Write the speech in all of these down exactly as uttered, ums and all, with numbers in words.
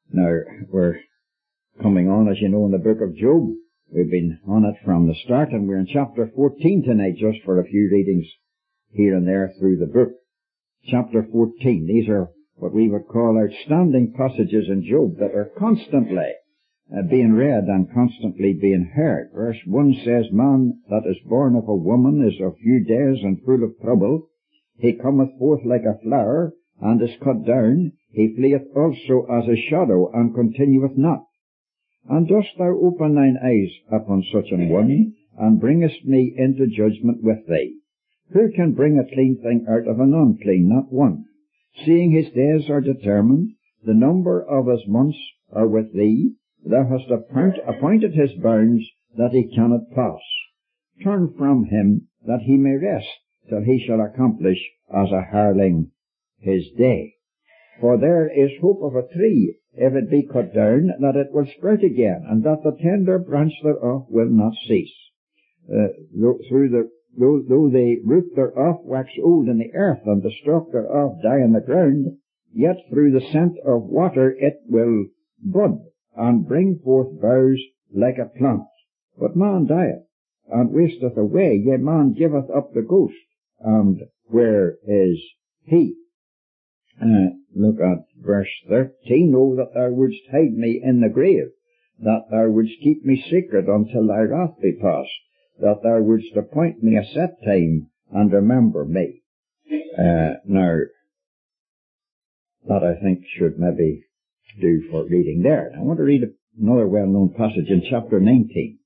Now, we're coming on, as you know, in the book of Job. We've been on it from the start, and we're in chapter fourteen tonight, just for a few readings here and there through the book. Chapter fourteen. These are what we would call outstanding passages in Job that are constantly uh, being read and constantly being heard. Verse one says, "Man that is born of a woman is of few days and full of trouble. He cometh forth like a flower, and is cut down. He fleeth also as a shadow, and continueth not. And dost thou open thine eyes upon such an one, and bringest me into judgment with thee? Who can bring a clean thing out of an unclean? Not one. Seeing his days are determined, the number of his months are with thee. Thou hast appoint, appointed his bounds, that he cannot pass. Turn from him, that he may rest, till he shall accomplish as a hireling his day. For there is hope of a tree, if it be cut down, that it will sprout again, and that the tender branch thereof will not cease. Uh, though, through the, though, though the root thereof wax old in the earth, and the stalk thereof die in the ground, yet through the scent of water it will bud, and bring forth boughs like a plant. But man dieth, and wasteth away, yea, man giveth up the ghost, and where is he?" Uh, look at verse thirteen. "Oh, that thou wouldst hide me in the grave, that thou wouldst keep me secret until thy wrath be past, that thou wouldst appoint me a set time, and remember me." Uh, now, that I think should maybe do for reading there. I want to read another well-known passage in chapter nineteen.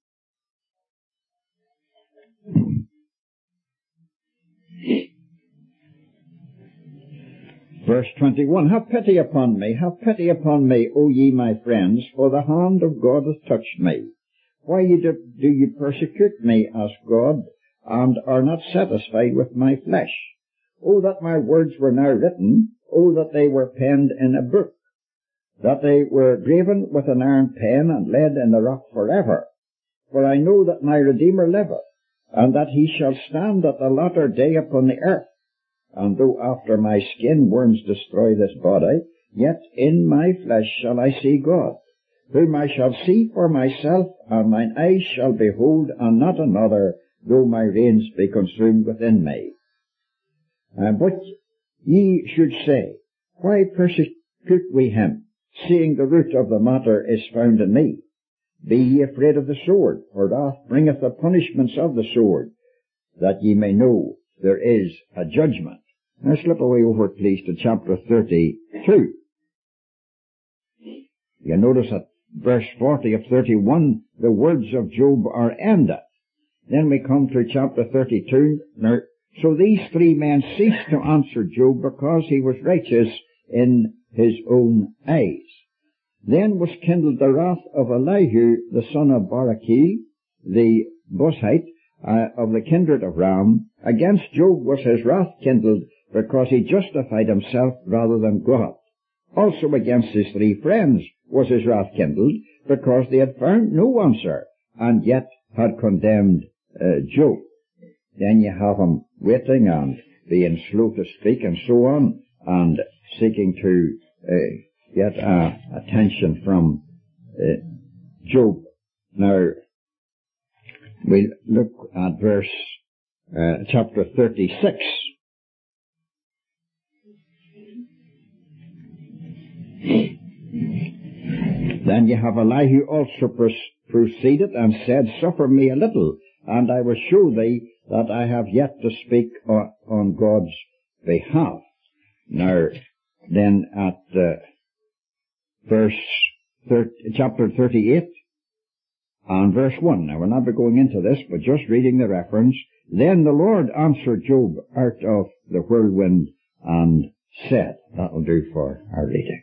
Verse twenty-one, "Have pity upon me, have pity upon me, O ye my friends, for the hand of God hath touched me. Why do, do ye persecute me, as God, and are not satisfied with my flesh? O that my words were now written, O that they were penned in a book, that they were graven with an iron pen, and laid in the rock forever. For I know that my Redeemer liveth, and that he shall stand at the latter day upon the earth. And though after my skin worms destroy this body, yet in my flesh shall I see God, whom I shall see for myself, and mine eyes shall behold, and not another, though my reins be consumed within me. Uh, but ye should say, Why persecute we him, seeing the root of the matter is found in me? Be ye afraid of the sword, for wrath bringeth the punishments of the sword, that ye may know there is a judgment." Now slip away over, please, to chapter thirty-two. You notice at verse forty of thirty-one, the words of Job are ended. Then we come to chapter thirty-two. Now, so these three men ceased to answer Job, because he was righteous in his own eyes. Then was kindled the wrath of Elihu, the son of Barachel, the Buzite, Uh, of the kindred of Ram. Against Job was his wrath kindled, because he justified himself rather than God. Also against his three friends was his wrath kindled, because they had found no answer, and yet had condemned uh, Job. Then you have him waiting and being slow to speak and so on, and seeking to uh, get uh, attention from uh, Job. Now, we look at verse, uh, chapter thirty-six. "Then Jehovah also proceeded and said, Suffer me a little, and I will show thee that I have yet to speak on, on God's behalf." Now, then at uh, verse thirty, chapter thirty-eight, and verse one. Now, we'll not be going into this, but just reading the reference. "Then the Lord answered Job out of the whirlwind, and said," that'll do for our reading.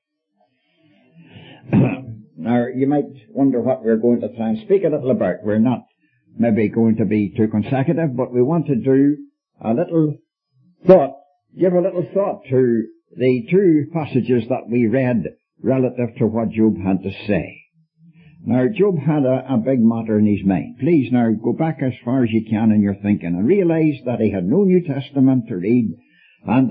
Now, you might wonder what we're going to try and speak a little about. We're not maybe going to be too consecutive, but we want to do a little thought, give a little thought to the two passages that we read relative to what Job had to say. Now, Job had a, a big matter in his mind. Please now go back as far as you can in your thinking and realize that he had no New Testament to read, and that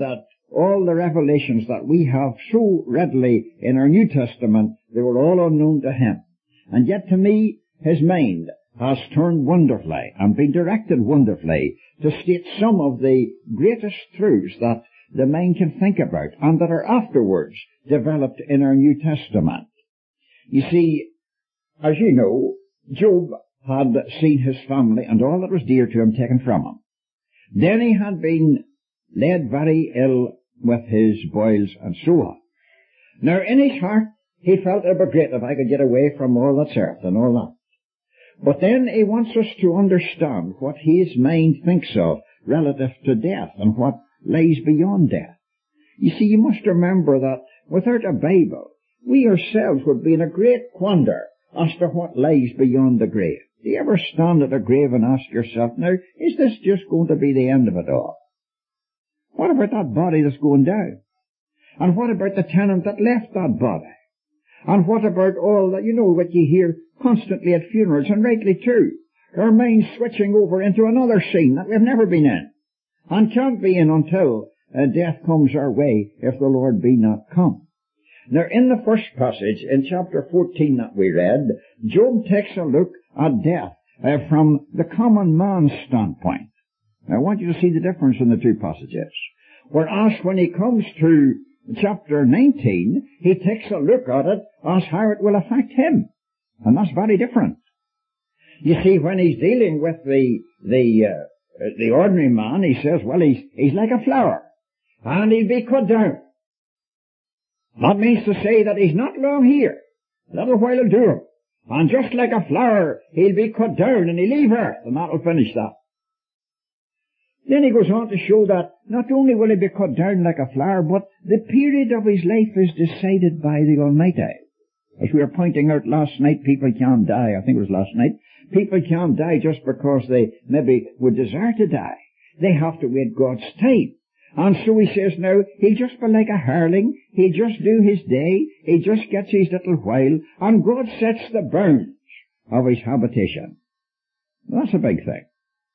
all the revelations that we have so readily in our New Testament, they were all unknown to him. And yet to me, his mind has turned wonderfully and been directed wonderfully to state some of the greatest truths that the mind can think about and that are afterwards developed in our New Testament. You see, as you know, Job had seen his family and all that was dear to him taken from him. Then he had been laid very ill with his boils and so on. Now in his heart he felt it would be great if I could get away from all that's earth and all that. But then he wants us to understand what his mind thinks of relative to death and what lies beyond death. You see, you must remember that without a Bible, we ourselves would be in a great quandary as to what lies beyond the grave. Do you ever stand at a grave and ask yourself, now, is this just going to be the end of it all? What about that body that's going down? And what about the tenant that left that body? And what about all that, you know, what you hear constantly at funerals, and rightly too, our minds switching over into another scene that we've never been in, and can't be in until uh, death comes our way, if the Lord be not come. Now, in the first passage, in chapter fourteen that we read, Job takes a look at death uh, from the common man's standpoint. Now, I want you to see the difference in the two passages. Whereas when he comes to chapter nineteen, he takes a look at it as how it will affect him. And that's very different. You see, when he's dealing with the the uh, the ordinary man, he says, well, he's he's like a flower, and he'll be cut down. That means to say that he's not long here. A little while will do him. And just like a flower, he'll be cut down and he'll leave earth, and that'll finish that. Then he goes on to show that not only will he be cut down like a flower, but the period of his life is decided by the Almighty. As we were pointing out last night, people can't die. I think it was last night. People can't die just because they maybe would desire to die. They have to wait God's time. And so he says now, he'll just be like a hireling. He'll just do his day. He just gets his little while. And God sets the bounds of his habitation. That's a big thing.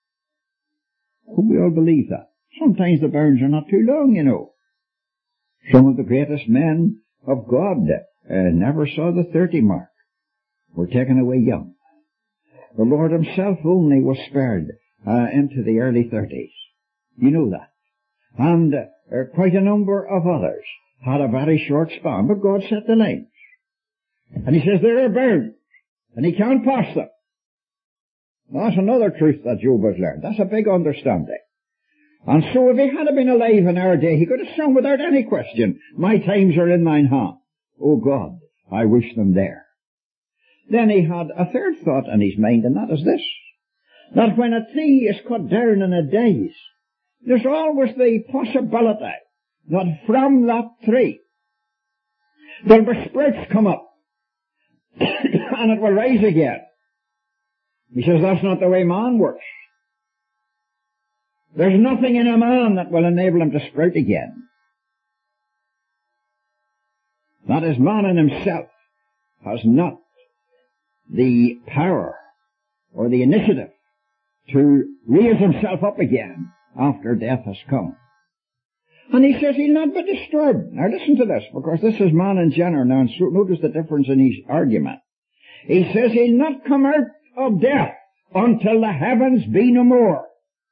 Hope we all believe that. Sometimes the bounds are not too long, you know. Some of the greatest men of God uh, never saw the thirty mark. Were taken away young. The Lord himself only was spared uh, into the early thirties. You know that. And uh, quite a number of others had a very short span, but God set the lines. And he says there are bounds, and he can't pass them. Now, that's another truth that Job has learned. That's a big understanding. And so if he had been alive in our day, he could have sung without any question, my times are in thine hand. O God, I wish them there. Then he had a third thought in his mind, and that is this, that when a tree is cut down and it dies, there's always the possibility that from that tree there'll be sprouts come up and it will rise again. He says that's not the way man works. There's nothing in a man that will enable him to sprout again. That is, man in himself has not the power or the initiative to raise himself up again after death has come. And he says he'll not be disturbed. Now listen to this, because this is man in general now, and so notice the difference in his argument. He says he'll not come out of death until the heavens be no more.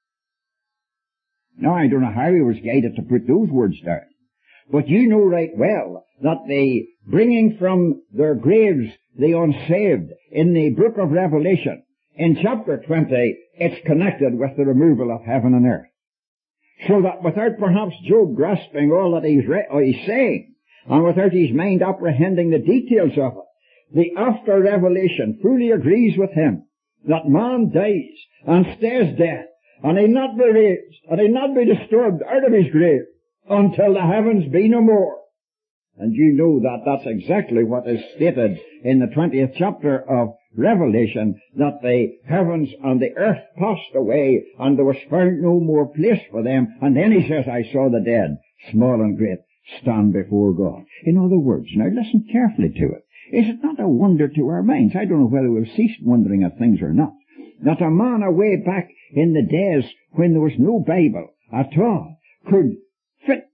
Now I don't know how he was guided to put those words down, but you know right well that the bringing from their graves the unsaved in the book of Revelation, in chapter twenty, it's connected with the removal of heaven and earth. So that without perhaps Job grasping all that he's, re- or he's saying, and without his mind apprehending the details of it, the after revelation fully agrees with him that man dies and stays dead, and he'll not be raised, and he'll not be disturbed out of his grave until the heavens be no more. And you know that that's exactly what is stated in the twentieth chapter of Revelation, that the heavens and the earth passed away, and there was found no more place for them. And then he says, I saw the dead, small and great, stand before God. In other words, now listen carefully to it. Is it not a wonder to our minds? I don't know whether we've ceased wondering at things or not, that a man away back in the days when there was no Bible at all could fit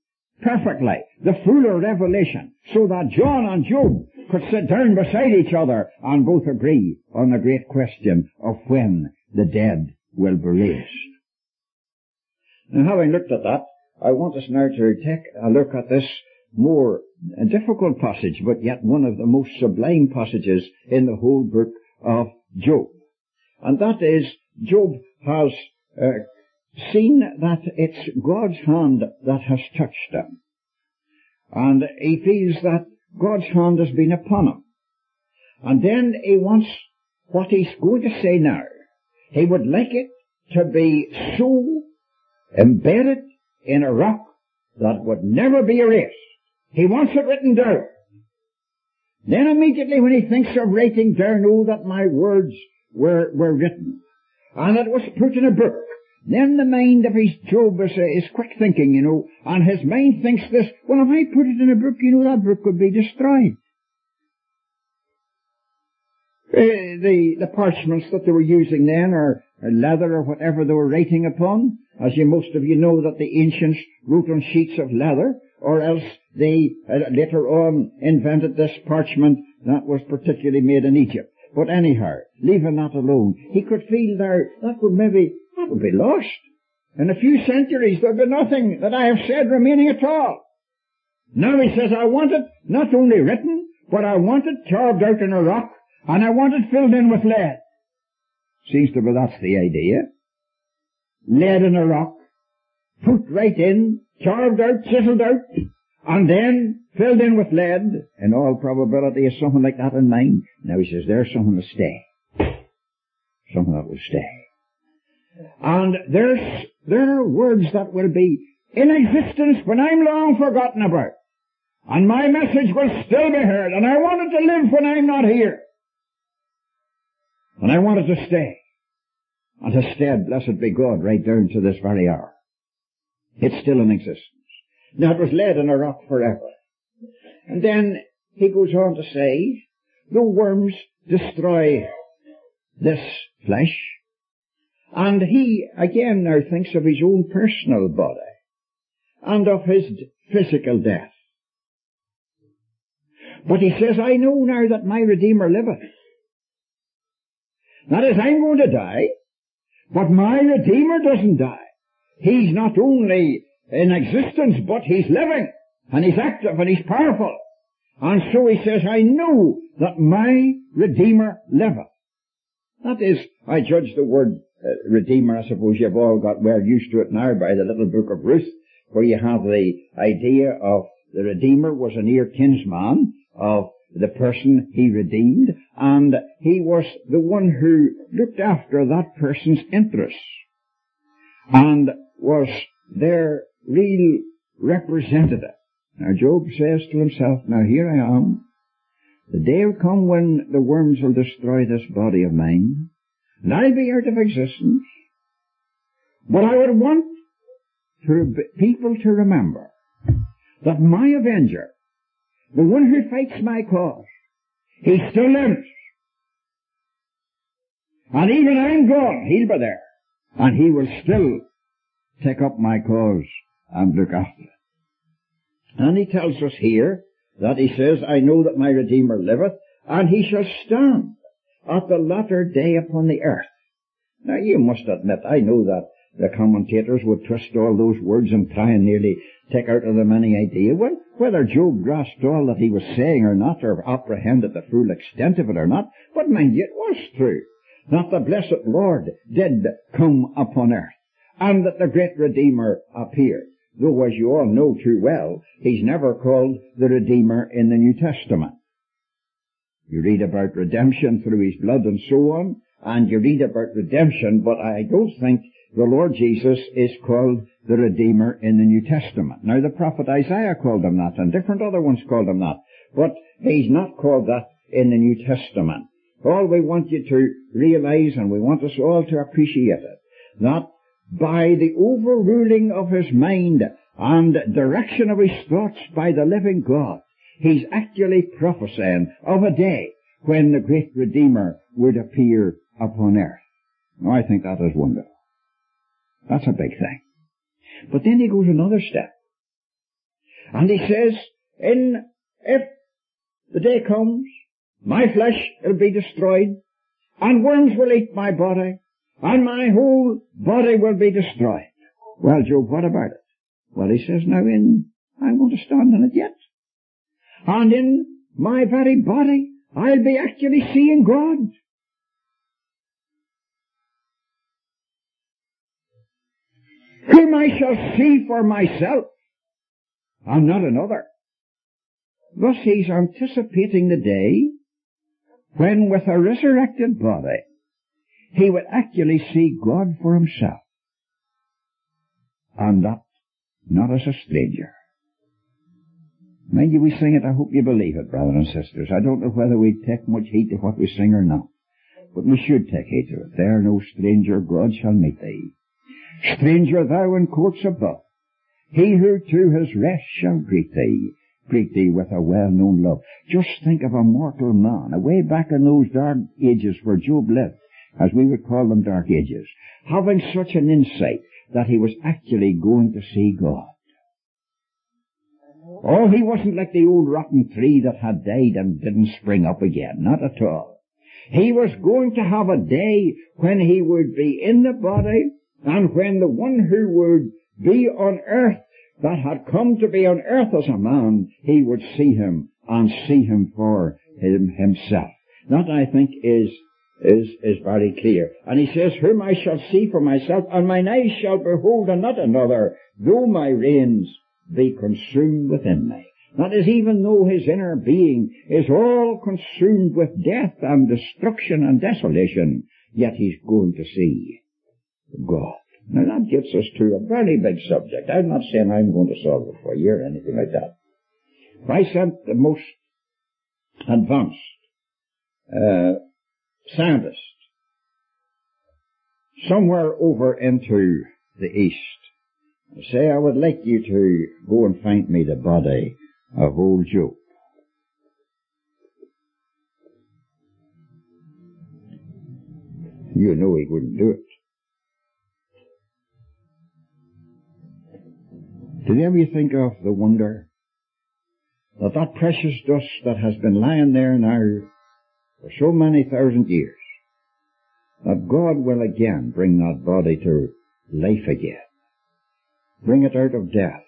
perfectly, the fuller revelation, so that John and Job could sit down beside each other and both agree on the great question of when the dead will be raised. Now, having looked at that, I want us now to take a look at this more difficult passage, but yet one of the most sublime passages in the whole book of Job. And that is, Job has uh, seen that it's God's hand that has touched him. And he feels that God's hand has been upon him. And then he wants what he's going to say now. He would like it to be so embedded in a rock that would never be erased. He wants it written down. Then immediately when he thinks of writing down, oh, that my words were, were written, and it was put in a book, then the mind of his Job is, uh, is quick thinking, you know, and his mind thinks this, well, if I put it in a book, you know, that book could be destroyed. Uh, the, the parchments that they were using then, or, or leather, or whatever they were writing upon, as you most of you know that the ancients wrote on sheets of leather, or else they uh, later on invented this parchment that was particularly made in Egypt. But anyhow, leaving that alone, he could feel there, that would maybe, that would be lost. In a few centuries there would be nothing that I have said remaining at all. Now he says, I want it not only written, but I want it carved out in a rock, and I want it filled in with lead. Seems to be that's the idea. Lead in a rock, put right in, carved out, chiseled out, and then filled in with lead. In all probability is something like that in mind. Now he says, there's something to stay. Something that will stay. And there's, there are words that will be in existence when I'm long forgotten about. And my message will still be heard. And I want it to live when I'm not here. And I want it to stay. And to stay, blessed be God, right down to this very hour. It's still in existence. Now it was laid in a rock forever. And then he goes on to say, the worms destroy this flesh. And he again now thinks of his own personal body and of his physical death. But he says, I know now that my Redeemer liveth. That is, I'm going to die, but my Redeemer doesn't die. He's not only in existence, but he's living, and he's active, and he's powerful. And so he says, I know that my Redeemer liveth. That is, I judge the word uh, Redeemer, I suppose you've all got well used to it now by the little book of Ruth, where you have the idea of the Redeemer was a near kinsman of the person he redeemed, and he was the one who looked after that person's interests, and was their real representative. Now Job says to himself, now here I am. The day will come when the worms will destroy this body of mine, and I'll be out of existence. But I would want to, people to remember that my avenger, the one who fights my cause, he still lives. And even I'm gone, he'll be there. And he will still take up my cause and look after it. And he tells us here that he says, I know that my Redeemer liveth, and he shall stand at the latter day upon the earth. Now you must admit, I know that the commentators would twist all those words and try and nearly take out of them any idea. Well, whether Job grasped all that he was saying or not, or apprehended the full extent of it or not, but mind you, it was true that the blessed Lord did come upon earth, and that the great Redeemer appeared. Though, as you all know too well, he's never called the Redeemer in the New Testament. You read about redemption through his blood and so on, and you read about redemption, but I don't think the Lord Jesus is called the Redeemer in the New Testament. Now, the prophet Isaiah called him that, and different other ones called him that, but he's not called that in the New Testament. All we want you to realize, and we want us all to appreciate it, that by the overruling of his mind and direction of his thoughts by the living God, he's actually prophesying of a day when the great Redeemer would appear upon earth. Now, I think that is wonderful. That's a big thing. But then he goes another step. And he says, in, if the day comes, my flesh will be destroyed, and worms will eat my body, and my whole body will be destroyed. Well, Job, what about it? Well, he says, now in, I'm going to stand in it yet. And in my very body, I'll be actually seeing God. Whom I shall see for myself, and not another. Thus he's anticipating the day when with a resurrected body, he would actually see God for himself. And that not as a stranger. Mind you, we sing it, I hope you believe it, brothers and sisters. I don't know whether we take much heed to what we sing or not, but we should take heed to it. There no stranger God shall meet thee. Stranger thou in courts above, he who to his rest shall greet thee, greet thee with a well-known love. Just think of a mortal man, away back in those dark ages where Job lived, as we would call them dark ages, having such an insight that he was actually going to see God. Oh, he wasn't like the old rotten tree that had died and didn't spring up again, not at all. He was going to have a day when he would be in the body, and when the one who would be on earth, that had come to be on earth as a man, he would see him and see him for him himself. That, I think, is is is very clear. And he says, whom I shall see for myself, and mine eyes shall behold and not another, though my reins be consumed within me. That is, even though his inner being is all consumed with death and destruction and desolation, yet he's going to see God. Now that gets us to a very big subject. I'm not saying I'm going to solve it for you or anything like that. If I sent the most advanced uh, scientist somewhere over into the east, say I would like you to go and find me the body of old Job. You know he wouldn't do it. Did ever you think of the wonder that that precious dust that has been lying there now for so many thousand years, that God will again bring that body to life again, bring it out of death,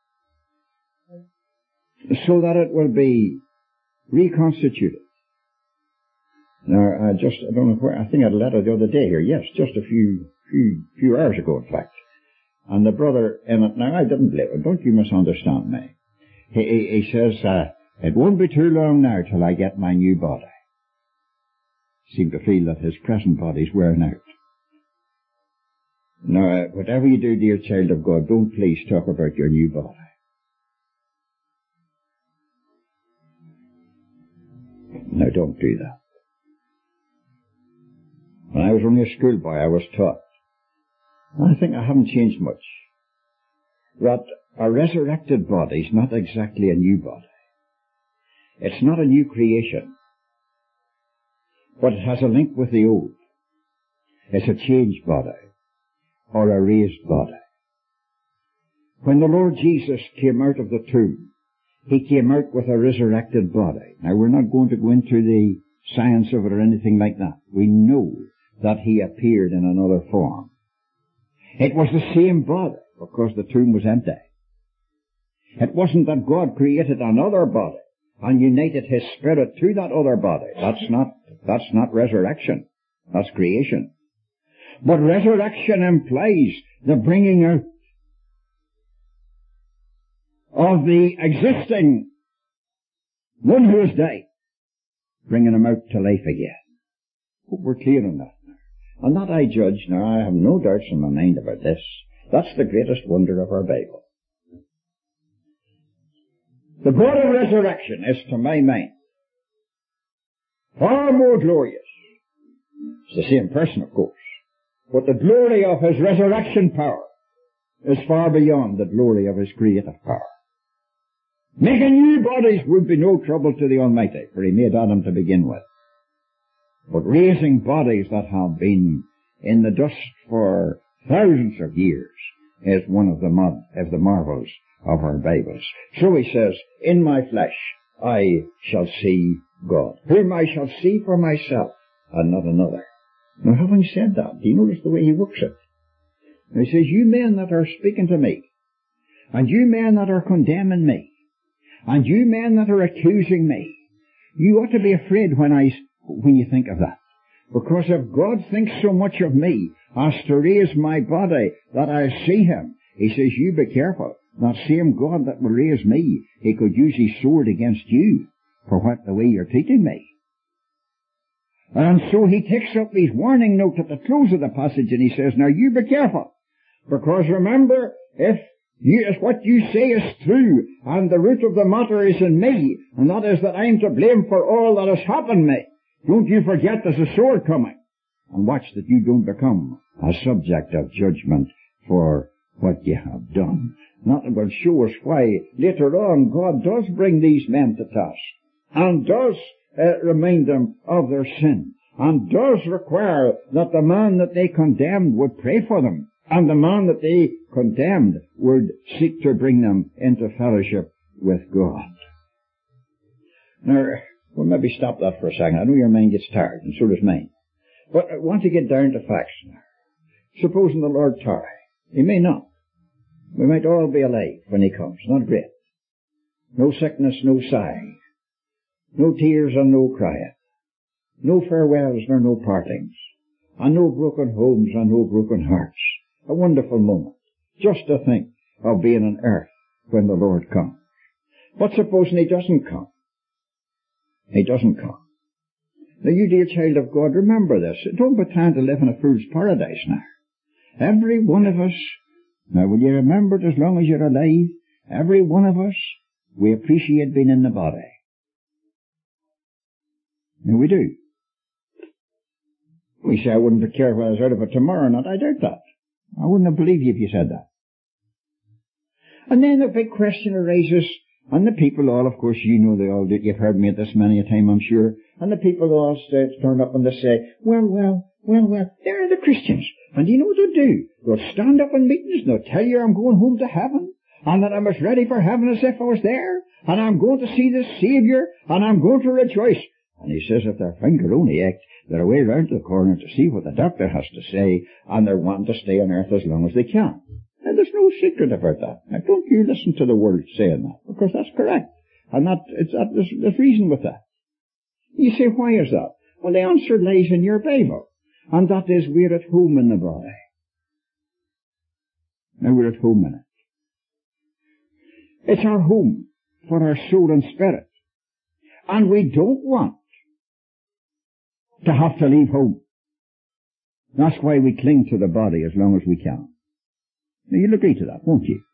so that it will be reconstituted. Now, I just, I don't know where, I think I had a letter the other day here, yes, just a few, few, few hours ago, in fact. And the brother in it, now I didn't believe it, don't you misunderstand me. He, he, he says, uh, it won't be too long now till I get my new body. Seemed to feel that his present body's wearing out. Now, uh, whatever you do, dear child of God, don't please talk about your new body. Now, don't do that. When I was only a schoolboy, I was taught, I think I haven't changed much, that a resurrected body is not exactly a new body. It's not a new creation, but it has a link with the old. It's a changed body, or a raised body. When the Lord Jesus came out of the tomb, he came out with a resurrected body. Now, we're not going to go into the science of it or anything like that. We know that he appeared in another form. It was the same body, because the tomb was empty. It wasn't that God created another body and united his spirit to that other body. That's not, that's not resurrection. That's creation. But resurrection implies the bringing out of the existing one who has died, bringing him out to life again. Hope we're clear on that. And that I judge, now I have no doubts in my mind about this, that's the greatest wonder of our Bible. The God of resurrection is, to my mind, far more glorious. It's the same person, of course, but the glory of his resurrection power is far beyond the glory of his creative power. Making new bodies would be no trouble to the Almighty, for he made Adam to begin with. But raising bodies that have been in the dust for thousands of years is one of the, mod- of the marvels of our Bibles. So he says, in my flesh I shall see God, whom I shall see for myself and not another. Now, having said that, do you notice the way he works it? And he says, you men that are speaking to me, and you men that are condemning me, and you men that are accusing me, you ought to be afraid when I, when you think of that. Because if God thinks so much of me as to raise my body that I see him, he says, you be careful. That same God that will raise me, he could use his sword against you for what the way you're treating me. And so he takes up his warning note at the close of the passage and he says, now you be careful. Because remember, if you, if what you say is true, and the root of the matter is in me, and that is that I'm to blame for all that has happened to me, don't you forget there's a sword coming. And watch that you don't become a subject of judgment for what you have done. That will show us why later on God does bring these men to task, and does uh, remind them of their sin, and does require that the man that they condemned would pray for them, and the man that they condemned would seek to bring them into fellowship with God. Now, we'll maybe stop that for a second. I know your mind gets tired, and so does mine. But I want to get down to facts now. Supposing the Lord tarry. He may not. We might all be alive when he comes. Not great. No sickness, no sighing. No tears and no crying. No farewells nor no partings. And no broken homes and no broken hearts. A wonderful moment. Just to think of being on earth when the Lord comes. But supposing he doesn't come. He doesn't come. Now you dear child of God, remember this. Don't pretend to live in a fool's paradise now. Every one of us, now will you remember it as long as you're alive, every one of us, we appreciate being in the body. Now we do. We say, I wouldn't be care whether I was out of it tomorrow or not. I doubt that. I wouldn't have believed you if you said that. And then the big question arises, and the people all, of course, you know they all do. You've heard me at this many a time, I'm sure. And the people all stay, turn up and they say, well, well, well, well, they're the Christians. And do you know what they'll do? They'll stand up in meetings and they'll tell you I'm going home to heaven, and that I'm as ready for heaven as if I was there, and I'm going to see the Saviour, and I'm going to rejoice. And he says if their finger only ached, they're away round to the corner to see what the doctor has to say, and they're wanting to stay on earth as long as they can. And there's no secret about that. Now, don't you listen to the world saying that, because that's correct. And that, it's, that there's, there's reason with that. You say, why is that? Well, the answer lies in your Bible. And that is, we're at home in the body. Now, we're at home in it. It's our home for our soul and spirit. And we don't want to have to leave home. That's why we cling to the body as long as we can. Now, you'll agree to that, won't you?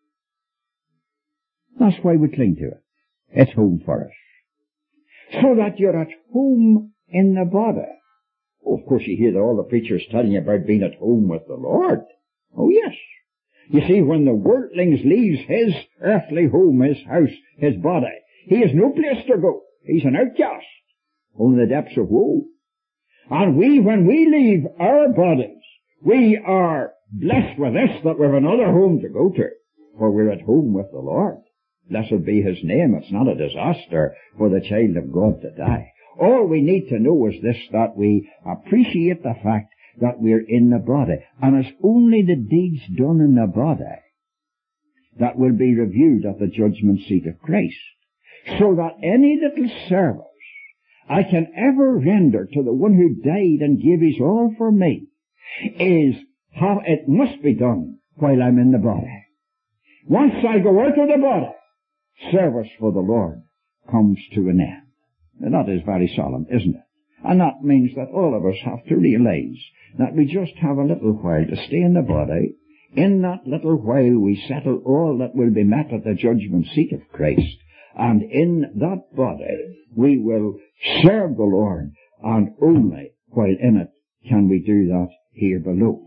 That's why we cling to it. It's home for us. So that you're at home in the body. Oh, of course, you hear all the preachers telling you about being at home with the Lord. Oh, yes. You see, when the worldling leaves his earthly home, his house, his body, he has no place to go. He's an outcast. Only the depths of woe. And we, when we leave our bodies, we are blessed with this, that we've another home to go to, for we're at home with the Lord. Blessed be his name. It's not a disaster for the child of God to die. All we need to know is this, that we appreciate the fact that we're in the body. And it's only the deeds done in the body that will be reviewed at the judgment seat of Christ. So that any little service I can ever render to the one who died and gave his all for me is how it must be done while I'm in the body. Once I go out of the body, service for the Lord comes to an end. And that is very solemn, isn't it? And that means that all of us have to realize that we just have a little while to stay in the body. In that little while we settle all that will be met at the judgment seat of Christ. And in that body we will serve the Lord, and only while in it can we do that here below.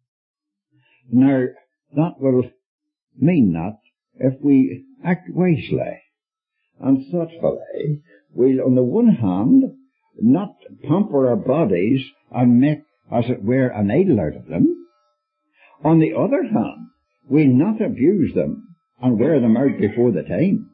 Now, that will mean that if we act wisely and thoughtfully, we'll on the one hand not pamper our bodies and make, as it were, an idol out of them. On the other hand, we'll not abuse them and wear them out before the time.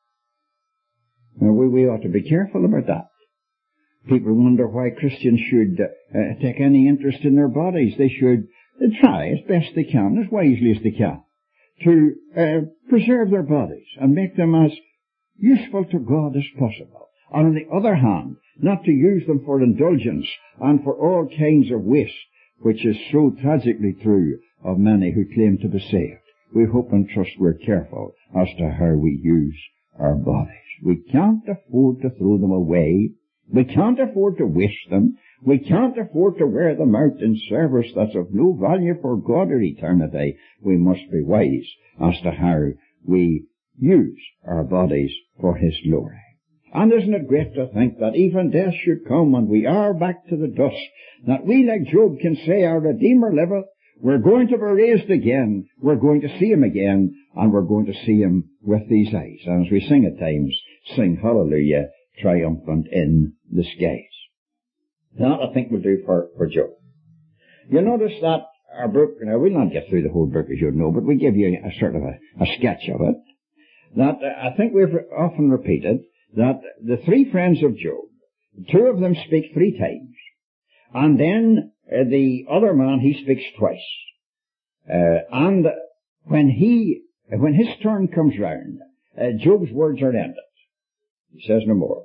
Now, we, we ought to be careful about that. People wonder why Christians should uh, take any interest in their bodies. They should uh, try as best they can, as wisely as they can, to uh, preserve their bodies and make them as useful to God as possible. And on the other hand, not to use them for indulgence and for all kinds of waste, which is so tragically true of many who claim to be saved. We hope and trust we're careful as to how we use our bodies. We can't afford to throw them away. We can't afford to waste them. We can't afford to wear them out in service that's of no value for God or eternity. We must be wise as to how we use our bodies for His glory. And isn't it great to think that even death should come and we are back to the dust, that we, like Job, can say, our Redeemer liveth, we're going to be raised again, we're going to see Him again, and we're going to see Him with these eyes. And as we sing at times, sing hallelujah, triumphant in the skies. That I think will do for, for Job. You'll notice that our book, now we'll not get through the whole book as you know, but we give you a sort of a, a sketch of it, that uh, I think we've often repeated, that the three friends of Job, two of them speak three times, and then uh, the other man, he speaks twice. Uh, and when he, when his turn comes round, uh, Job's words are ended. He says no more.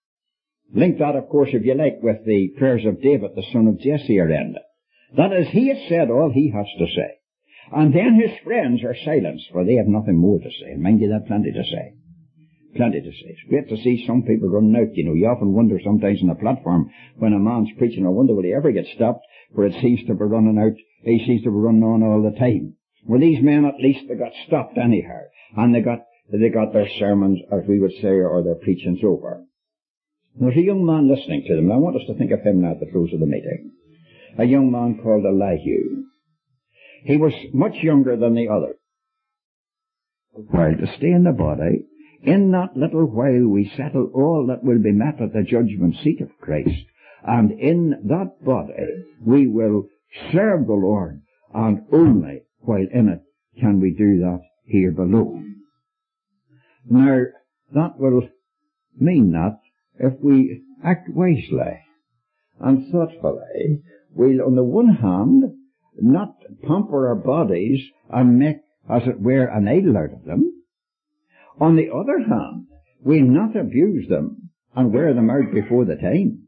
Link that, of course, if you like, with the prayers of David, the son of Jesse, are ended. That is, he has said all he has to say. And then his friends are silenced, for they have nothing more to say. And mind you, they've plenty to say. Plenty to say. It's great to see some people running out. You know, you often wonder sometimes on the platform when a man's preaching, I wonder will he ever get stopped, for it seems to be running out, he seems to be running on all the time. Well, these men at least, they got stopped anyhow. And they got, they got their sermons, as we would say, or their preachings over. There's a young man listening to them, and I want us to think of him now at the close of the meeting. A young man called Elihu. He was much younger than the other. While to stay in the body, in that little while we settle all that will be met at the judgment seat of Christ, and in that body we will serve the Lord, and only while in it can we do that here below. Now, that will mean that if we act wisely and thoughtfully, we'll on the one hand not pamper our bodies and make, as it were, an idol out of them. On the other hand, we'll not abuse them and wear them out before the time.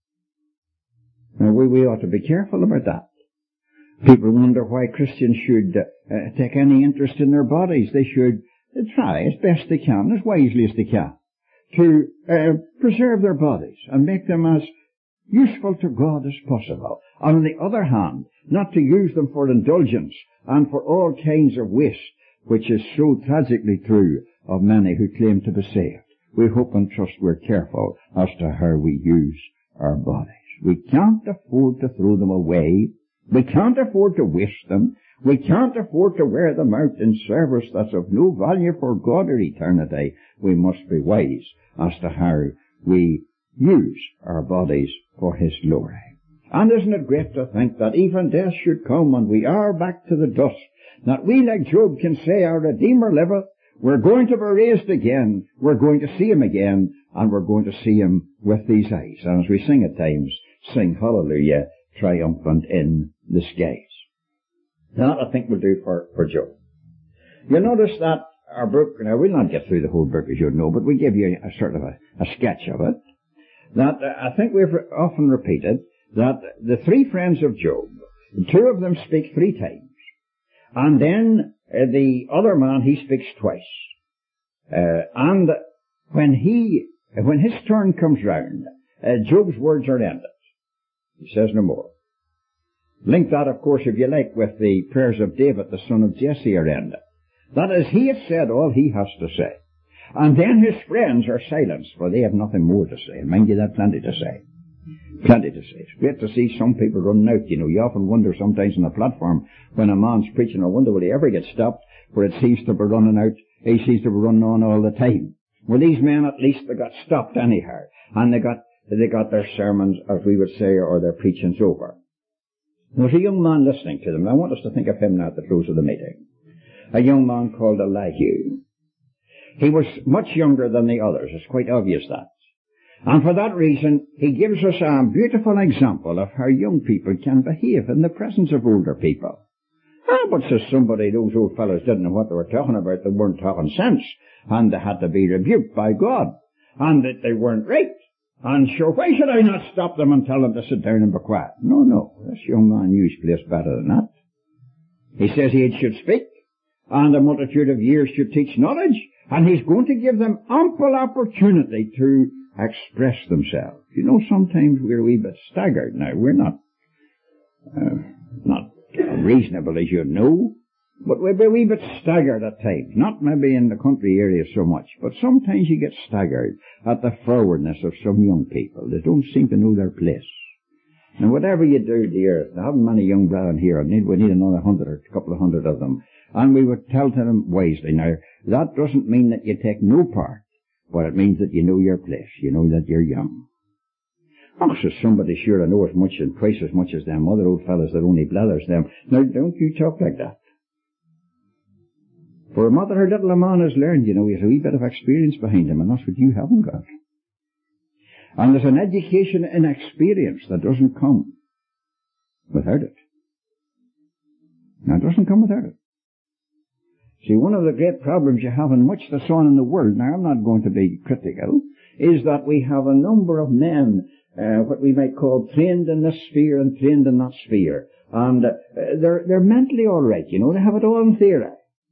Now, we, we ought to be careful about that. People wonder why Christians should uh, take any interest in their bodies. They should uh, try as best they can, as wisely as they can, to uh, preserve their bodies and make them as useful to God as possible. And on the other hand, not to use them for indulgence and for all kinds of waste, which is so tragically true of many who claim to be saved. We hope and trust we're careful as to how we use our bodies. We can't afford to throw them away. We can't afford to waste them. We can't afford to wear them out in service that's of no value for God or eternity. We must be wise as to how we use our bodies for His glory. And isn't it great to think that even death should come and we are back to the dust, that we, like Job, can say, our Redeemer liveth, we're going to be raised again, we're going to see Him again, and we're going to see Him with these eyes. And as we sing at times, sing hallelujah, triumphant in the skies. That I think will do for, for Job. You'll notice that our book, now we'll not get through the whole book as you know, but we give you a sort of a, a sketch of it, that uh, I think we've often repeated, that the three friends of Job, two of them speak three times, and then uh, the other man, he speaks twice. Uh, and when he, when his turn comes round, uh, Job's words are ended. He says no more. Link that, of course, if you like, with the prayers of David, the son of Jesse, are ended. That is, he has said all he has to say. And then his friends are silenced, for they have nothing more to say. And mind you, they've plenty to say. Plenty to say. It's great to see some people running out. You know, you often wonder sometimes on the platform when a man's preaching, I wonder will he ever get stopped, for it seems to be running out, he seems to be running on all the time. Well, these men at least, they got stopped anyhow. And they got, they got their sermons, as we would say, or their preachings over. There's a young man listening to them, and I want us to think of him now at the close of the meeting. a young man called Elihu. He was much younger than the others. It's quite obvious that. And for that reason, he gives us a beautiful example of how young people can behave in the presence of older people. Ah, but says somebody, those old fellows didn't know what they were talking about. They weren't talking sense. And they had to be rebuked by God. And that they weren't right. And sure, why should I not stop them and tell them to sit down and be quiet? No, no. This young man knew his place better than that. He says age should speak. And a multitude of years should teach knowledge. And he's going to give them ample opportunity to express themselves. You know, sometimes we're a wee bit staggered now. We're not, uh, not unreasonable, as you know, but we're a wee bit staggered at times. Not maybe in the country areas so much, but sometimes you get staggered at the forwardness of some young people. They don't seem to know their place. And whatever you do, dear, there haven't many young brethren here. We need, we need another hundred or a couple of hundred of them. And we would tell to them wisely. Now, that doesn't mean that you take no part, but it means that you know your place. You know that you're young. Oh, so somebody sure I know as much and twice as much as them other old fellas that only blathers them. Now, don't you talk like that. For a mother, her little man has learned, you know, he has a wee bit of experience behind him, and that's what you haven't got. And there's an education in experience that doesn't come without it. Now, it doesn't come without it. See, one of the great problems you have in much that's on in the world, now I'm not going to be critical, is that we have a number of men, uh, what we might call trained in this sphere and trained in that sphere. And uh, they're, they're mentally all right, you know, they have it all in theory.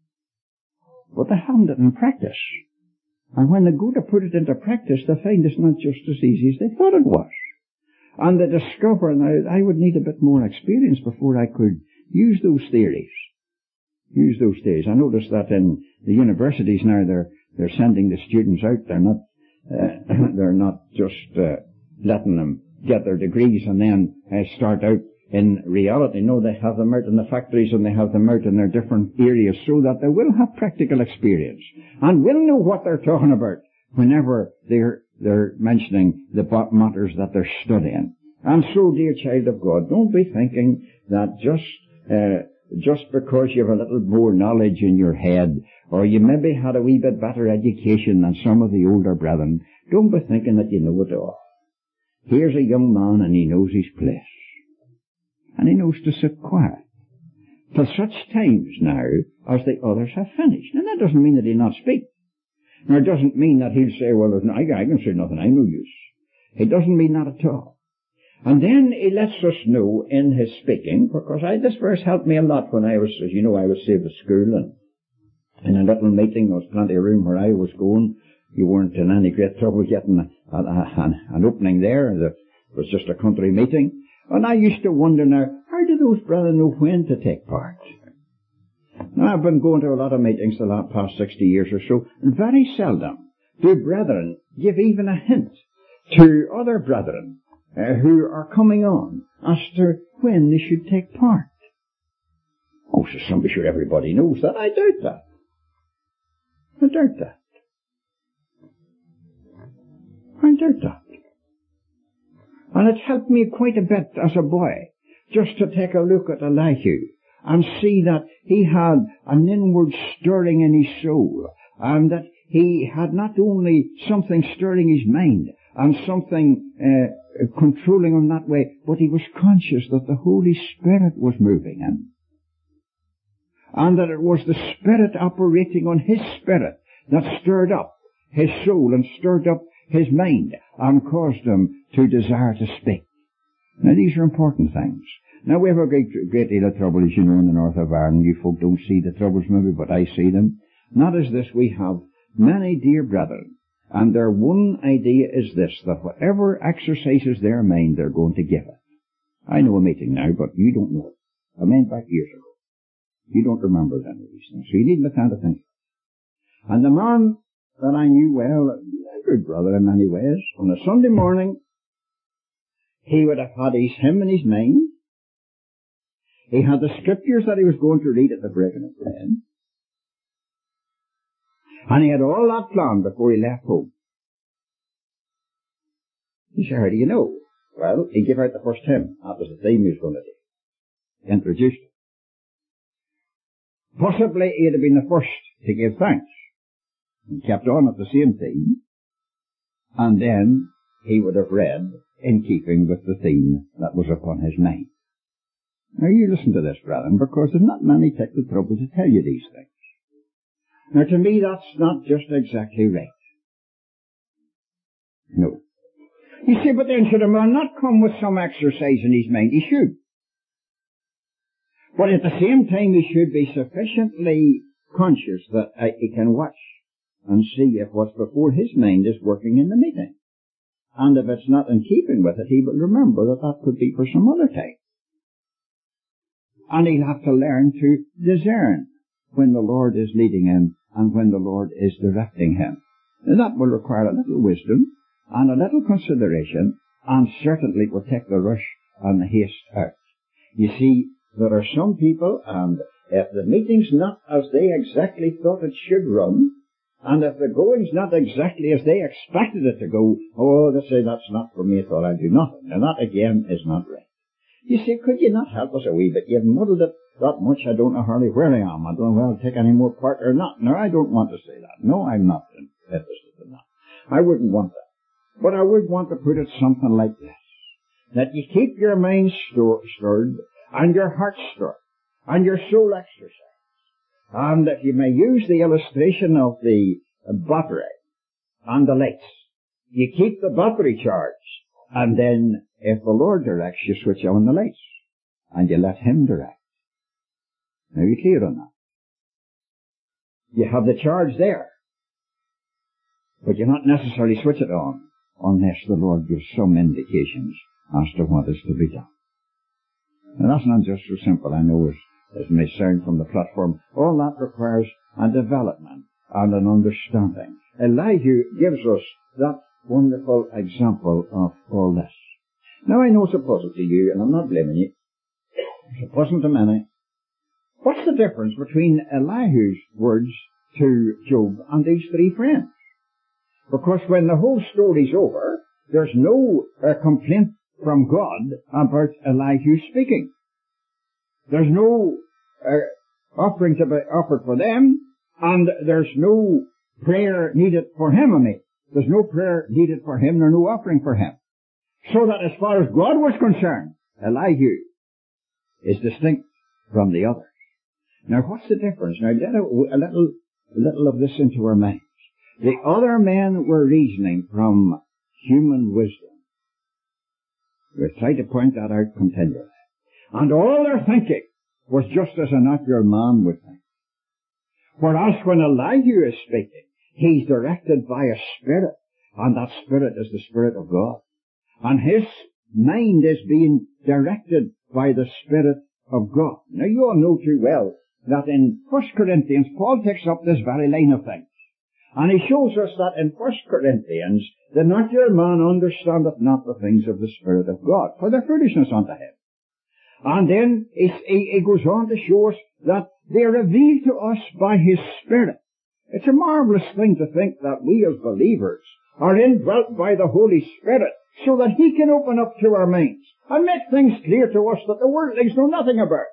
But they haven't it in practice. And when they go to put it into practice, they find it's not just as easy as they thought it was. And they discover, now, I would need a bit more experience before I could use those theories. Use those theories. I notice that in the universities now, they're, they're sending the students out. They're not, uh, they're not just, uh, letting them get their degrees and then uh, start out in reality. No, they have them out in the factories and they have them out in their different areas so that they will have practical experience and will know what they're talking about whenever they're, they're mentioning the matters that they're studying. And so, dear child of God, don't be thinking that just, uh, just because you have a little more knowledge in your head, or you maybe had a wee bit better education than some of the older brethren, don't be thinking that you know it all. Here's a young man and he knows his place. And he knows to sit quiet. Till such times now as the others have finished. And that doesn't mean that he'll not speak. Nor it doesn't mean that he'll say, well, no, I, I can say nothing, I'm no use. It doesn't mean that at all. And then he lets us know in his speaking, because I, this verse helped me a lot when I was, as you know, I was saved at school, and in a little meeting, there was plenty of room where I was going. You weren't in any great trouble getting a, a, a, an opening there. It was just a country meeting. And I used to wonder now, how do those brethren know when to take part? Now, I've been going to a lot of meetings the last past sixty years or so, and very seldom do brethren give even a hint to other brethren Uh, who are coming on as to when they should take part. Oh, so somebody sure everybody knows that. I doubt that. I doubt that. I doubt that. And it's helped me quite a bit as a boy just to take a look at Elihu and see that he had an inward stirring in his soul, and that he had not only something stirring his mind and something uh, controlling him that way, but he was conscious that the Holy Spirit was moving him. And that it was the Spirit operating on his spirit that stirred up his soul and stirred up his mind and caused him to desire to speak. Now, these are important things. Now, we have a great, great deal of trouble, as you know, in the north of Ireland. You folk don't see the troubles maybe, but I see them. Not as this, we have many dear brethren. And their one idea is this, that whatever exercises their mind, they're going to give it. I know a meeting now, but you don't know it. I meant back years ago. You don't remember any of these things, so you needn't kind of think. And the man that I knew well, a good brother in many ways, on a Sunday morning, he would have had his hymn in his mind. He had the scriptures that he was going to read at the breaking of bread. And he had all that planned before he left home. You say, how do you know? Well, he gave out the first hymn. That was the theme he was going to do. He introduced it. Possibly he'd have been the first to give thanks. He kept on at the same theme, and then he would have read in keeping with the theme that was upon his mind. Now you listen to this, brethren, because there's not many take the trouble to tell you these things. Now to me that's not just exactly right. No. You see, but then should a man not come with some exercise in his mind? He should. But at the same time he should be sufficiently conscious that uh, he can watch and see if what's before his mind is working in the meeting. And if it's not in keeping with it, he will remember that that could be for some other time. And he'll have to learn to discern when the Lord is leading him and when the Lord is directing him. And that will require a little wisdom and a little consideration, and certainly will take the rush and the haste out. You see, there are some people, and if the meeting's not as they exactly thought it should run, and if the going's not exactly as they expected it to go, oh, they say, that's not for me at all, I'll do nothing. And that again is not right. You see, could you not help us a wee bit? You've muddled it that much, I don't know hardly where I am. I don't know whether I'll take any more part or not. No, I don't want to say that. No, I'm not interested in that. I wouldn't want that. But I would want to put it something like this. That you keep your mind stir- stirred, and your heart stirred, and your soul exercised. And if you may use the illustration of the battery and the lights, you keep the battery charged, and then if the Lord directs, you switch on the lights, and you let Him direct. Now you're clear on that. You have the charge there, but you not necessarily switch it on unless the Lord gives some indications as to what is to be done. Now that's not just so simple, I know, as, as may sound from the platform. All that requires a development and an understanding. Elihu gives us that wonderful example of all this. Now I know it's a puzzle to you, and I'm not blaming you. It's a puzzle to many. What's the difference between Elihu's words to Job and these three friends? Because when the whole story's over, there's no uh, complaint from God about Elihu speaking. There's no uh, offering to be offered for them, and there's no prayer needed for him, I mean. There's no prayer needed for him, nor no offering for him. So that as far as God was concerned, Elihu is distinct from the others. Now what's the difference? Now get a, a little, a little of this into our minds. The other men were reasoning from human wisdom. We'll try to point that out continually. And all their thinking was just as a natural man would think. Whereas when Elihu is speaking, he's directed by a spirit, and that spirit is the Spirit of God. And his mind is being directed by the Spirit of God. Now you all know too well that in First Corinthians, Paul takes up this very line of things. And he shows us that in First Corinthians, the natural man understandeth not the things of the Spirit of God, for their foolishness unto him. And then he, he goes on to show us that they are revealed to us by his Spirit. It's a marvelous thing to think that we as believers are indwelt by the Holy Spirit so that he can open up to our minds and make things clear to us that the worldlings know nothing about,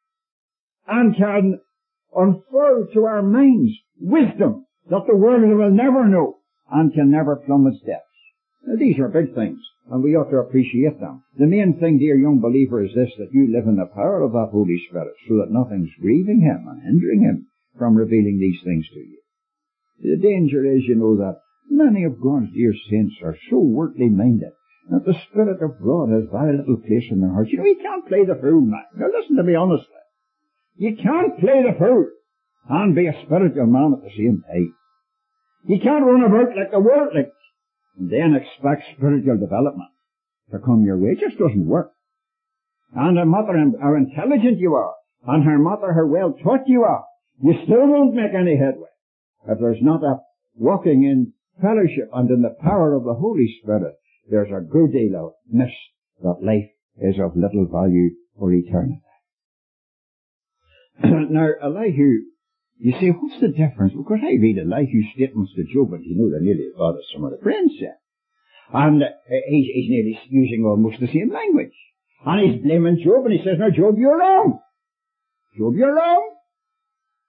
and can unfurl to our minds wisdom that the world will never know and can never plumb its depths. Now, these are big things, and we ought to appreciate them. The main thing, dear young believer, is this, that you live in the power of that Holy Spirit so that nothing's grieving him and hindering him from revealing these things to you. The danger is, you know, that many of God's dear saints are so worldly minded that the Spirit of God has very little place in their hearts. You know, you can't play the fool, man. Now listen to me honestly. You can't play the fool and be a spiritual man at the same time. You can't run about like the worldling and then expect spiritual development to come your way. It just doesn't work. And no matter how intelligent you are, and no matter how well taught you are, you still won't make any headway if there's not a walking in fellowship and in the power of the Holy Spirit. There's a good deal of mist that life is of little value for eternity. Now, Elihu, you say, what's the difference? Because I read Elihu's statements to Job, and you know they're nearly as bad as some of the friends said. And uh, he's, he's nearly using almost the same language. And he's blaming Job, and he says, now, Job, you're wrong. Job, you're wrong.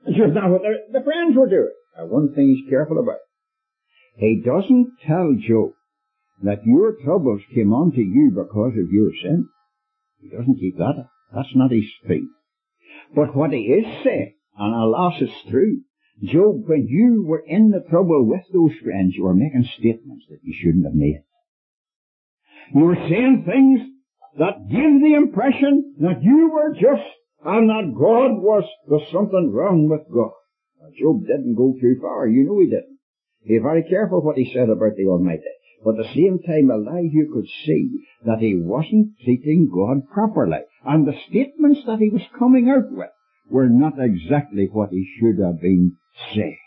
It's just not what the, the friends were doing. Now, one thing he's careful about. He doesn't tell Job that your troubles came onto you because of your sin. He doesn't keep that up. That's not his thing. But what he is saying, and alas it's true, Job, when you were in the trouble with those friends, you were making statements that you shouldn't have made. You were saying things that give the impression that you were just, and that God was, there's something wrong with God. Now, Job didn't go too far. You know he didn't. Be very careful what he said about the Almighty. But at the same time, Elihu could see that he wasn't treating God properly. And the statements that he was coming out with were not exactly what he should have been saying.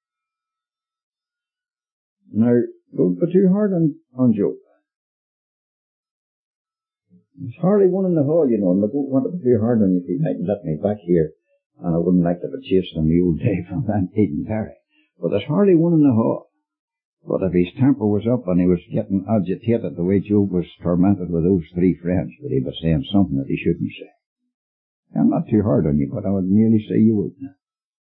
Now, don't be too hard on, on Job. There's hardly one in the hall, you know, and I don't want to be too hard on you if you might let me back here. And I wouldn't like to be chased on the old day from Van Eden Perry. But there's hardly one in the hall. But if his temper was up and he was getting agitated the way Job was tormented with those three friends, that he was saying something that he shouldn't say. I'm not too hard on you, but I would nearly say you wouldn't.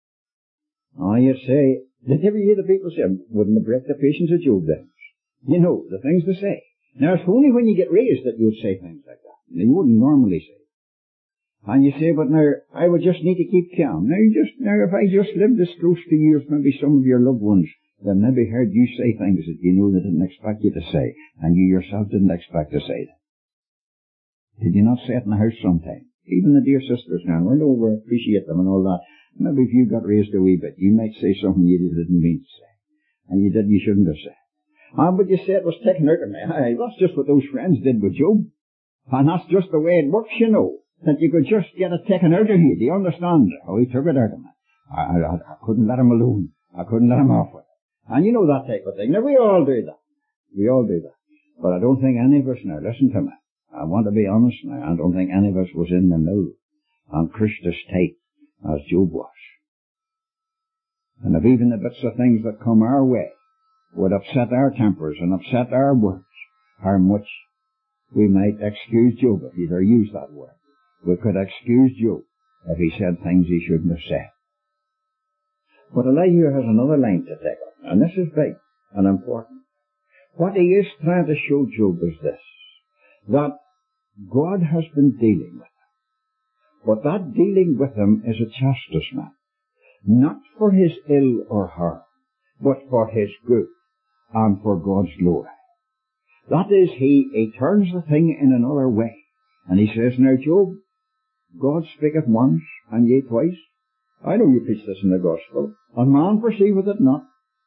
Oh, you say, did you ever hear the people say, wouldn't it break the patience of Job then? You know, the things to say. Now, it's only when you get raised that you would say things like that. You wouldn't normally say. And you say, but now, I would just need to keep calm. Now, you just, now, if I just lived this close to you, if maybe some of your loved ones, that maybe heard you say things that you know they didn't expect you to say, and you yourself didn't expect to say them. Did you not say it in the house sometime? Even the dear sisters now, we know we appreciate them and all that. Maybe if you got raised a wee bit, you might say something you didn't mean to say. And you did, you shouldn't have said. Ah, but you say it was taken out of me. Aye, that's just what those friends did with Job. And that's just the way it works, you know. That you could just get it taken out of you. Do you understand how he took it out of me? I, I, I couldn't let him alone. I couldn't let him off with it. And you know that type of thing. Now, we all do that. We all do that. But I don't think any of us, now, listen to me. I want to be honest now. I don't think any of us was in the mill on Christus tight as Job was. And if even the bits of things that come our way would upset our tempers and upset our words, how much we might excuse Job if he'd ever used that word. We could excuse Job if he said things he shouldn't have said. But Elihu has another line to take up, and this is big and important. What he is trying to show Job is this, that God has been dealing with him. But that dealing with him is a chastisement, not for his ill or harm, but for his good and for God's glory. That is, he, he turns the thing in another way. And he says, now Job, God speaketh once, and ye twice. I know you preach this in the gospel. And man perceiveth it not.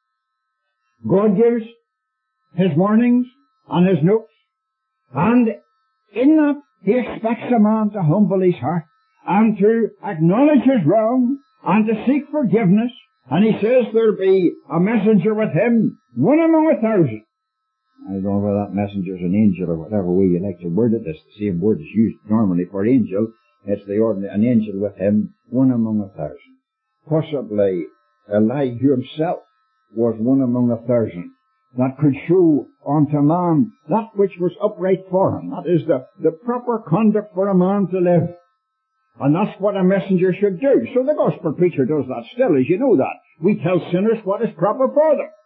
God gives his warnings and his notes. And in that, he expects a man to humble his heart and to acknowledge his wrong and to seek forgiveness. And he says there'll be a messenger with him, one among a thousand. I don't know whether that messenger's an angel or whatever way you like to word it. It's the same word that's used normally for angel. It's the ordinary, an angel with him, one among a thousand. Possibly Elihu himself was one among a thousand that could show unto man that which was upright for him. That is the, the proper conduct for a man to live. And that's what a messenger should do. So the gospel preacher does that still, as you know that. We tell sinners what is proper for them.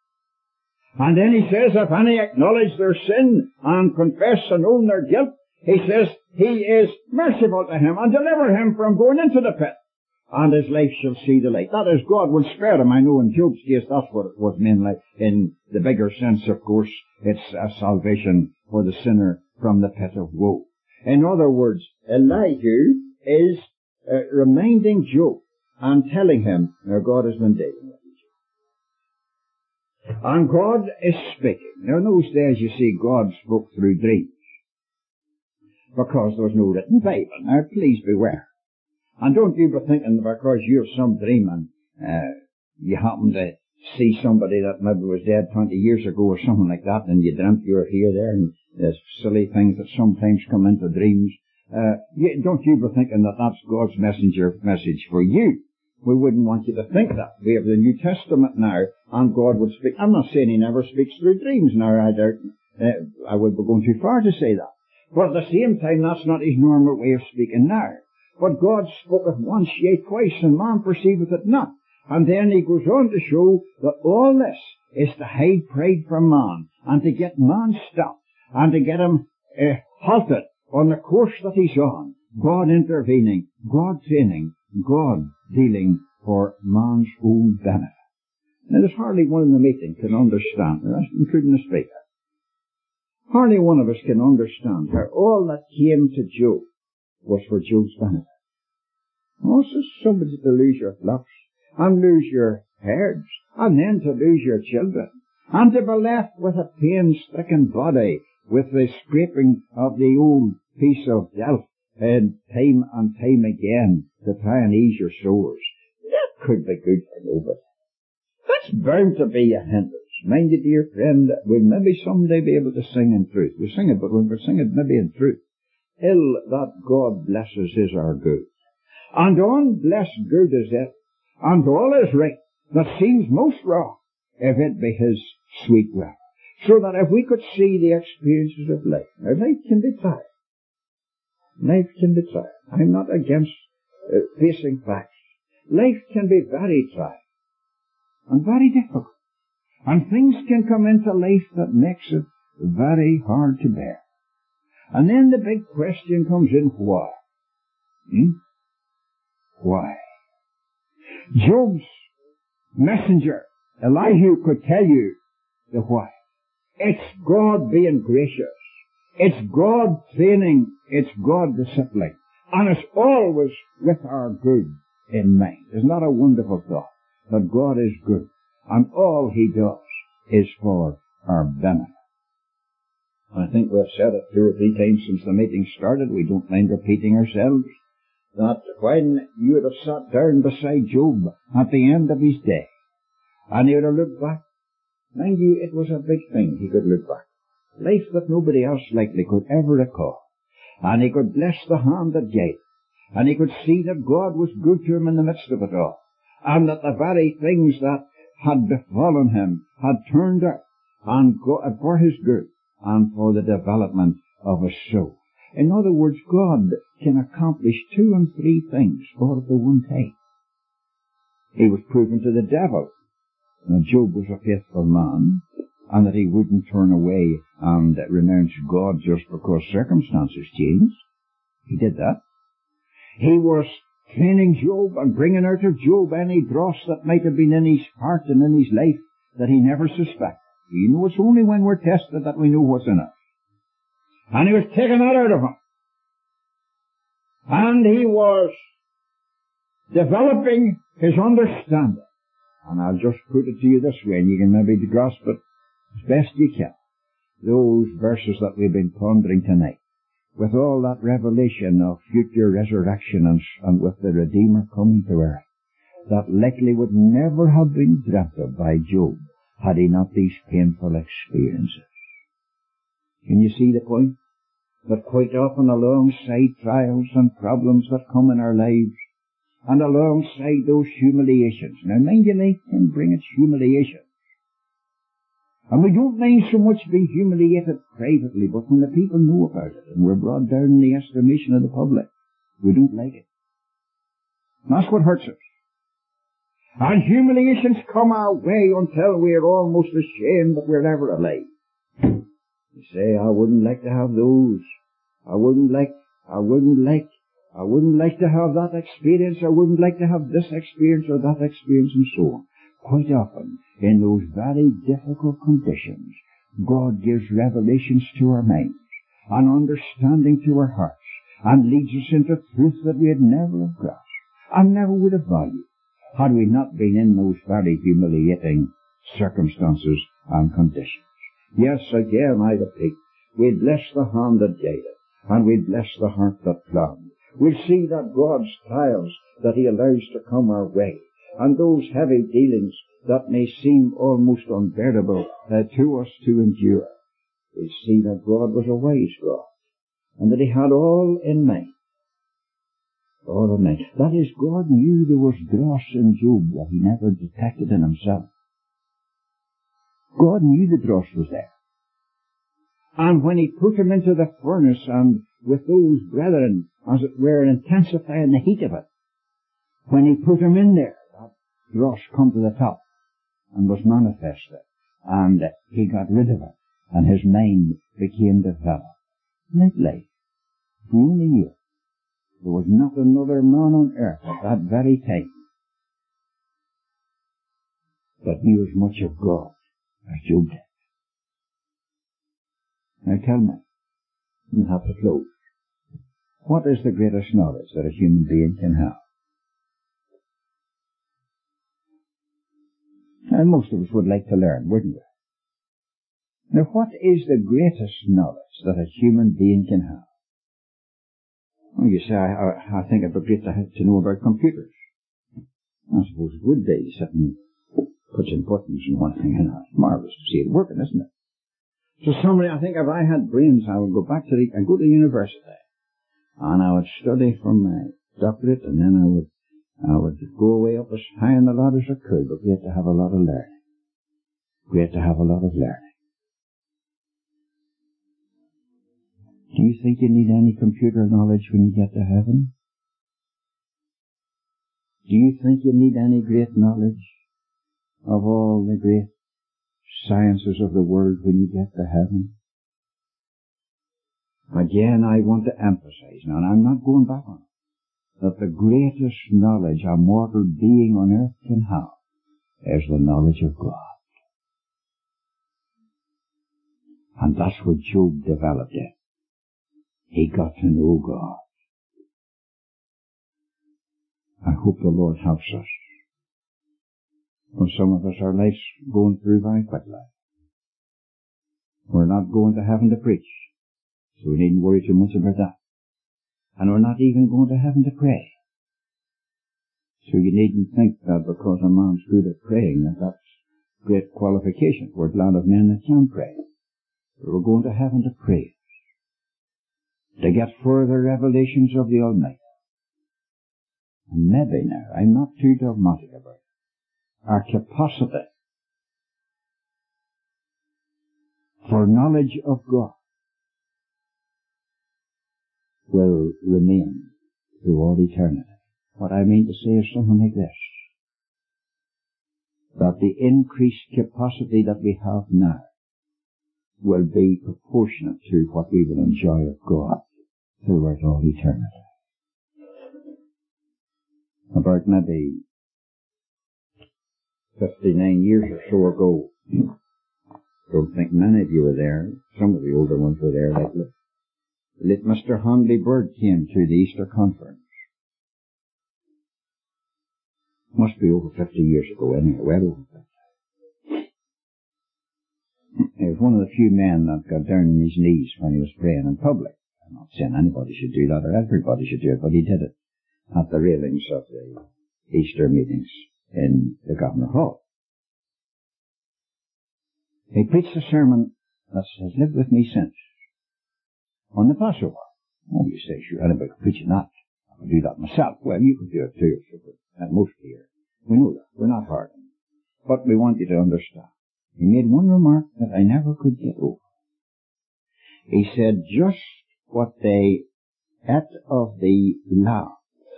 And then he says, if any acknowledge their sin and confess and own their guilt, he says he is merciful to him and deliver him from going into the pit. And his life shall see the light. That is, God will spare him. I know in Job's case that's what it was meant like. In the bigger sense, of course, it's a salvation for the sinner from the pit of woe. In other words, Elihu is uh, reminding Job and telling him, now God has been dealing with you. And God is speaking. Now in those days, you see, God spoke through dreams. Because there was no written Bible. Now please beware. And don't you be thinking because you have some dream and uh, you happen to see somebody that maybe was dead twenty years ago or something like that, and you dreamt you were here there, and there's silly things that sometimes come into dreams. Uh, you, don't you be thinking that that's God's messenger message for you. We wouldn't want you to think that. We have the New Testament now, and God would speak. I'm not saying he never speaks through dreams now. I doubt, uh, I would be going too far to say that. But at the same time, that's not his normal way of speaking now. But God spooketh once, yea, twice, and man perceiveth it not. And then he goes on to show that all this is to hide pride from man, and to get man stopped, and to get him uh, halted on the course that he's on. God intervening, God training, God dealing for man's own benefit. Now, there's hardly one in the meeting can understand, including the speaker. Hardly one of us can understand how all that came to Job was for Job's benefit. Also, somebody to lose your flocks, and lose your herds, and then to lose your children, and to be left with a pain-stricken body, with the scraping of the old piece of delf, and time and time again, to try and ease your sores. That could be good for nobody. That's bound to be a hindrance. Mind you, dear friend, we'll maybe someday be able to sing in truth. We sing it, but when we sing it maybe in truth. Ill that God blesses is our good. And unblessed good is it, and all is right that seems most wrong, if it be His sweet will. So that if we could see the experiences of life, now life can be tried. Life can be tried. I'm not against uh, facing facts. Life can be very tried and very difficult. And things can come into life that makes it very hard to bear. And then the big question comes in, why? Hmm? Why? Job's messenger, Elihu, could tell you the why. It's God being gracious. It's God training. It's God disciplining. And it's always with our good in mind. Isn't that a wonderful thought? That God is good. And all He does is for our benefit. I think we've said it two or three times since the meeting started. We don't mind repeating ourselves. That when you would have sat down beside Job at the end of his day, and he would have looked back, mind you, it was a big thing he could look back. Life that nobody else likely could ever recall. And he could bless the hand that gave. And he could see that God was good to him in the midst of it all. And that the very things that had befallen him had turned out and go, for his good and for the development of his soul. In other words, God can accomplish two and three things all at the one time. He was proven to the devil that Job was a faithful man, and that he wouldn't turn away and renounce God just because circumstances changed. He did that. He was training Job and bringing out of Job any dross that might have been in his heart and in his life that he never suspected. You know, it's only when we're tested that we know what's in it. And he was taking that out of him. And he was developing his understanding. And I'll just put it to you this way, and you can maybe grasp it as best you can. Those verses that we've been pondering tonight, with all that revelation of future resurrection and, and with the Redeemer coming to earth, that likely would never have been dreamt of by Job had he not these painful experiences. Can you see the point? That quite often alongside trials and problems that come in our lives, and alongside those humiliations. Now mind you, life can bring its humiliation. And we don't mind so much being humiliated privately, but when the people know about it, and we're brought down in the estimation of the public, we don't like it. And that's what hurts us. And humiliations come our way until we're almost ashamed that we're ever alive. You say, I wouldn't like to have those. I wouldn't like, I wouldn't like, I wouldn't like to have that experience. I wouldn't like to have this experience or that experience, and so on. Quite often, in those very difficult conditions, God gives revelations to our minds, and understanding to our hearts, and leads us into truth that we had never have grasped, and never would have valued, had we not been in those very humiliating circumstances and conditions. Yes, again I repeat, we bless the hand that gave it, and we bless the heart that planned. We see that God's trials that He allows to come our way, and those heavy dealings that may seem almost unbearable uh, to us to endure. We see that God was a wise God, and that He had all in mind. All in mind. That is, God knew there was dross in Job that He never detected in Himself. God knew the dross was there. And when He put him into the furnace and with those brethren, as it were, intensifying the heat of it. When he put him in there, that dross come to the top and was manifested, and he got rid of it, and his mind became developed. Lately, if we only knew, there was not another man on earth at that very time that knew as much of God as Job did. Now tell me, you have to close. What is the greatest knowledge that a human being can have? And most of us would like to learn, wouldn't we? Now, what is the greatest knowledge that a human being can have? Well, you say, I, I, I think it would be great to, have to know about computers. I suppose it would be, sitting, pushing buttons and one thing, and it's marvellous to see it working, isn't it? So somebody, I think if I had brains, I would go back to the, and go to university, and I would study for my doctorate, and then I would, I would go away up as high on the ladder as I could, but great to have a lot of learning. Great to have a lot of learning. Do you think you need any computer knowledge when you get to heaven? Do you think you need any great knowledge of all the great sciences of the world when you get to heaven? Again, I want to emphasize now, and I'm not going back on it, that the greatest knowledge a mortal being on earth can have is the knowledge of God. And that's what Job developed it. He got to know God. I hope the Lord helps us. For some of us, our life's going through very quickly. We're not going to heaven to preach, so we needn't worry too much about that. And we're not even going to heaven to pray. So you needn't think that because a man's good at praying that that's great qualification. We're glad of men that can pray. But we're going to heaven to pray, to get further revelations of the Almighty. And maybe now, I'm not too dogmatic about it, our capacity for knowledge of God will remain through all eternity. What I mean to say is something like this, that the increased capacity that we have now will be proportionate to what we will enjoy of God throughout all eternity. About maybe fifty-nine years or so ago, I don't think many of you were there, some of the older ones were there, like the late Mister Handley Bird came to the Easter Conference. Must be over fifty years ago anyway, well over fifty. He was one of the few men that got down on his knees when he was praying in public. I'm not saying anybody should do that or everybody should do it, but he did it at the railings of the Easter meetings in the Governor Hall. He preached a sermon that has lived with me since, on the Passover. Oh, you say, sure, anybody could preach that. I could do that myself. Well, you could do it too, so and most here. We know that. We're not hard. But we want you to understand. He made one remark that I never could get over. He said, just what they ate of the lamb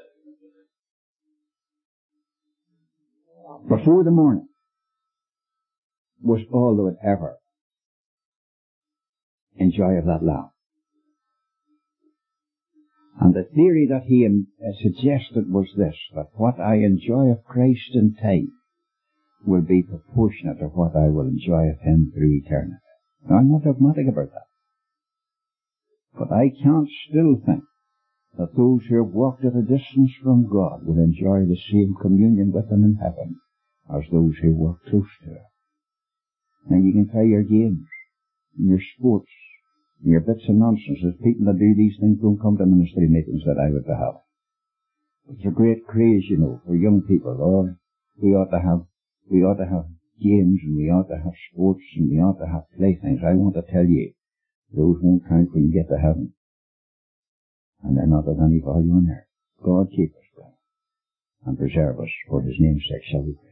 before the morning was all they would ever enjoy of that lamb. And the theory that he um, suggested was this, that what I enjoy of Christ in time will be proportionate to what I will enjoy of him through eternity. Now, I'm not dogmatic about that. But I can't still think that those who have walked at a distance from God will enjoy the same communion with him in heaven as those who walk close to him. And you can play your games, and your sports, and your bits of nonsense. There's people that do these things don't come to ministry meetings that I would have. It's a great craze, you know, for young people. Oh, we ought to have, we ought to have games, and we ought to have sports, and we ought to have playthings. I want to tell you, those won't count when you get to heaven. And they're not of any value on earth. God keep us, brother, and preserve us for his name's sake, shall we pray.